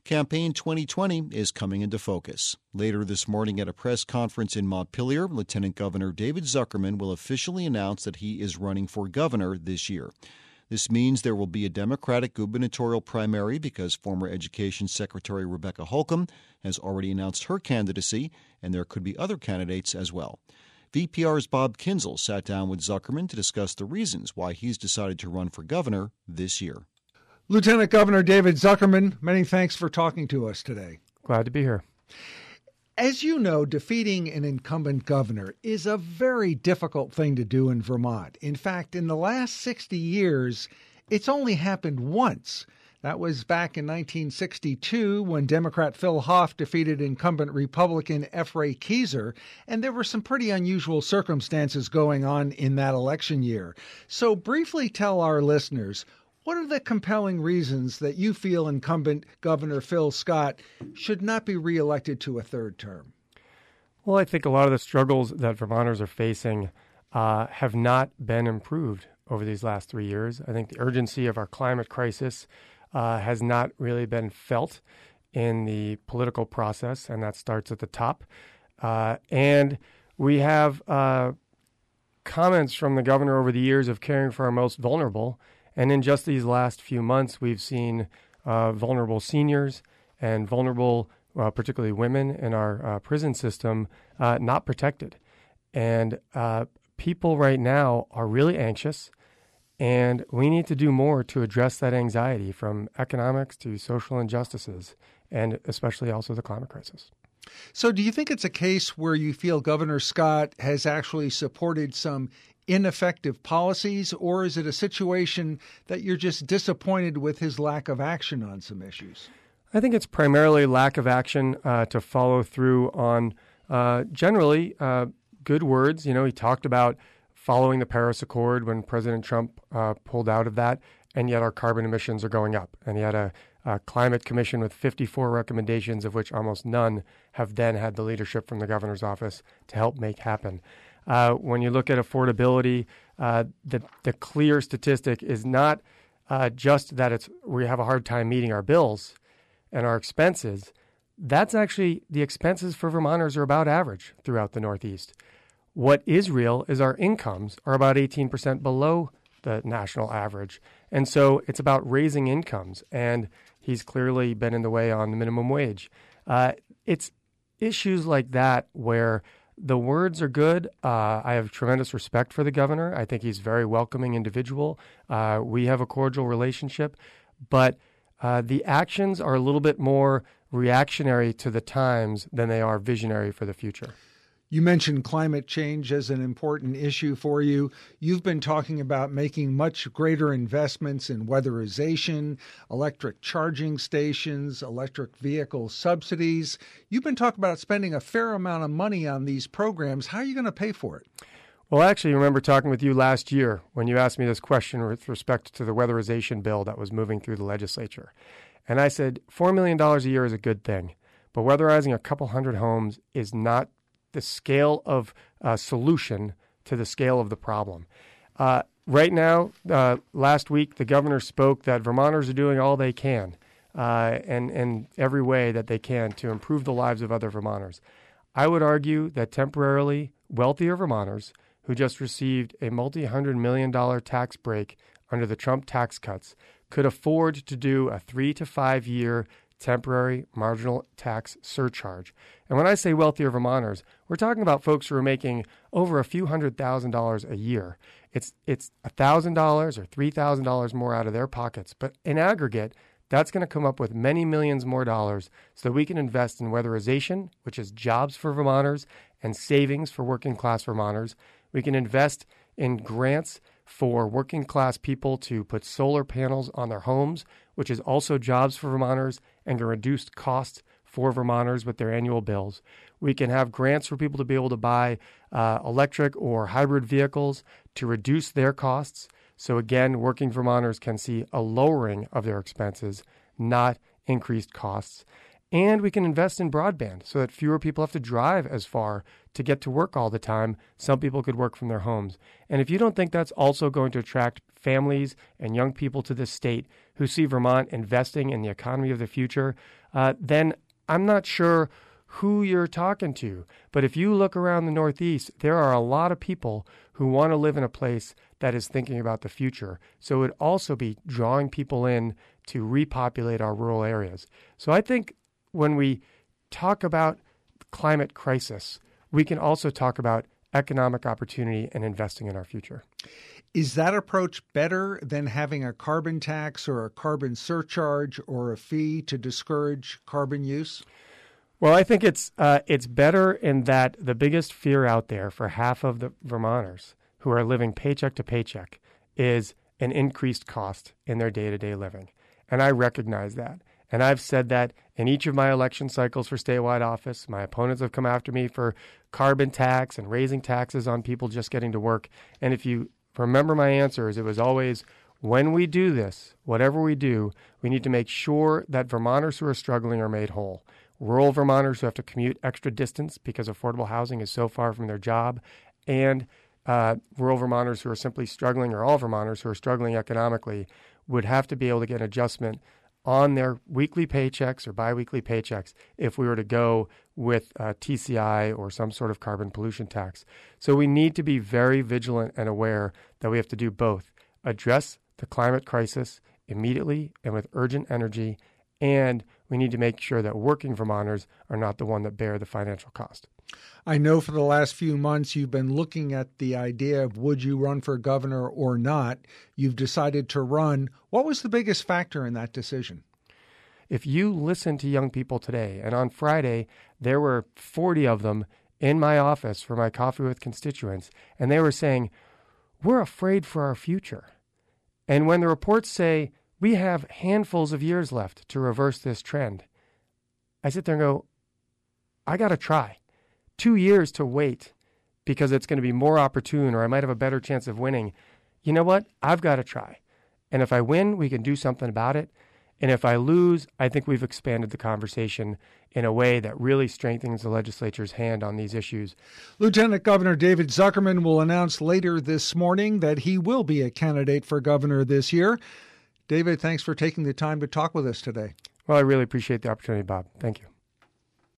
Campaign 2020 is coming into focus. Later this morning at a press conference in Montpelier, Lieutenant Governor David Zuckerman will officially announce that he is running for governor this year. This means there will be a Democratic gubernatorial primary because former Education Secretary Rebecca Holcomb has already announced her candidacy, and there could be other candidates as well. VPR's Bob Kinzel sat down with Zuckerman to discuss the reasons why he's decided to run for governor this year. Lieutenant Governor David Zuckerman, many thanks for talking to us today. Glad to be here. As you know, defeating an incumbent governor is a very difficult thing to do in Vermont. In fact, in the last 60 years, it's only happened once. That was back in 1962 when Democrat Phil Hoff defeated incumbent Republican F. Ray Keezer, and there were some pretty unusual circumstances going on in that election year. So briefly tell our listeners, what are the compelling reasons that you feel incumbent Governor Phil Scott should not be reelected to a third term? Well, I think a lot of the struggles that Vermonters are facing have not been improved over these last 3 years. I think the urgency of our climate crisis has not really been felt in the political process, and that starts at the top. And we have comments from the governor over the years of caring for our most vulnerable. And in just these last few months, we've seen vulnerable seniors and vulnerable, particularly women in our prison system, not protected. And people right now are really anxious, and we need to do more to address that anxiety, from economics to social injustices, and especially also the climate crisis. So do you think it's a case where you feel Governor Scott has actually supported some ineffective policies, or is it a situation that you're just disappointed with his lack of action on some issues? I think it's primarily lack of action to follow through on generally good words. You know, he talked about following the Paris Accord when President Trump pulled out of that, and yet our carbon emissions are going up. And he had a climate commission with 54 recommendations, of which almost none have then had the leadership from the governor's office to help make happen. When you look at affordability, the clear statistic is not just that we have a hard time meeting our bills and our expenses. That's actually, the expenses for Vermonters are about average throughout the Northeast. What is real is our incomes are about 18% below the national average. And so it's about raising incomes, and he's clearly been in the way on the minimum wage. It's issues like that where the words are good. I have tremendous respect for the governor. I think he's a very welcoming individual. We have a cordial relationship, but the actions are a little bit more reactionary to the times than they are visionary for the future. You mentioned climate change as an important issue for you. You've been talking about making much greater investments in weatherization, electric charging stations, electric vehicle subsidies. You've been talking about spending a fair amount of money on these programs. How are you going to pay for it? Well, I actually remember talking with you last year when you asked me this question with respect to the weatherization bill that was moving through the legislature. And I said, $4 million a year is a good thing, but weatherizing a couple hundred homes is not the scale of solution to the scale of the problem. Right now, last week, the governor spoke that Vermonters are doing all they can and in every way that they can to improve the lives of other Vermonters. I would argue that temporarily wealthier Vermonters who just received a multi-$100 million tax break under the Trump tax cuts could afford to do a 3 to 5 year temporary marginal tax surcharge. And when I say wealthier Vermonters, we're talking about folks who are making over a few $100,000 a year. It's $1,000 or $3,000 more out of their pockets. But in aggregate, that's going to come up with many millions more dollars so that we can invest in weatherization, which is jobs for Vermonters, and savings for working class Vermonters. We can invest in grants for working class people to put solar panels on their homes, which is also jobs for Vermonters and can reduce costs for Vermonters with their annual bills. We can have grants for people to be able to buy electric or hybrid vehicles to reduce their costs. So again, working Vermonters can see a lowering of their expenses, not increased costs. And we can invest in broadband so that fewer people have to drive as far to get to work all the time. Some people could work from their homes. And if you don't think that's also going to attract families and young people to this state who see Vermont investing in the economy of the future, then I'm not sure who you're talking to. But if you look around the Northeast, there are a lot of people who want to live in a place that is thinking about the future. So it would also be drawing people in to repopulate our rural areas. So I think when we talk about climate crisis, we can also talk about economic opportunity and investing in our future. Is that approach better than having a carbon tax or a carbon surcharge or a fee to discourage carbon use? Well, I think it's better in that the biggest fear out there for half of the Vermonters who are living paycheck to paycheck is an increased cost in their day-to-day living. And I recognize that. And I've said that in each of my election cycles for statewide office. My opponents have come after me for carbon tax and raising taxes on people just getting to work. And if you remember my answers, it was always, when we do this, whatever we do, we need to make sure that Vermonters who are struggling are made whole. Rural Vermonters who have to commute extra distance because affordable housing is so far from their job, and rural Vermonters who are simply struggling, or all Vermonters who are struggling economically, would have to be able to get an adjustment on their weekly paychecks or biweekly paychecks if we were to go with TCI or some sort of carbon pollution tax. So we need to be very vigilant and aware that we have to do both: address the climate crisis immediately and with urgent energy, and we need to make sure that working Vermonters are not the one that bear the financial cost. I know for the last few months you've been looking at the idea of would you run for governor or not. You've decided to run. What was the biggest factor in that decision? If you listen to young people today, and on Friday there were 40 of them in my office for my Coffee with Constituents, and they were saying, we're afraid for our future. And when the reports say, we have handfuls of years left to reverse this trend, I sit there and go, I got to try. 2 years to wait because it's going to be more opportune, or I might have a better chance of winning. You know what? I've got to try. And if I win, we can do something about it. And if I lose, I think we've expanded the conversation in a way that really strengthens the legislature's hand on these issues. Lieutenant Governor David Zuckerman will announce later this morning that he will be a candidate for governor this year. David, thanks for taking the time to talk with us today. Well, I really appreciate the opportunity, Bob. Thank you.